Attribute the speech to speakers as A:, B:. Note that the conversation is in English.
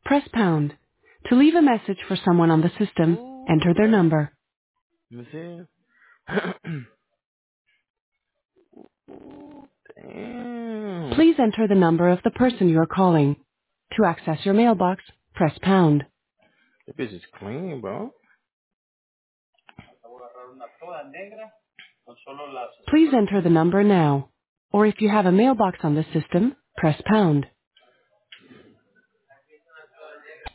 A: press pound. To leave a message for someone on the system,
B: Ooh,
A: enter their number.
B: let me see. Damn.
A: Please enter the number of the person you are calling. To access your mailbox, press pound.
B: That bitch is clean, bro.
A: Please enter the number now. Or if you have a mailbox on the system, press pound.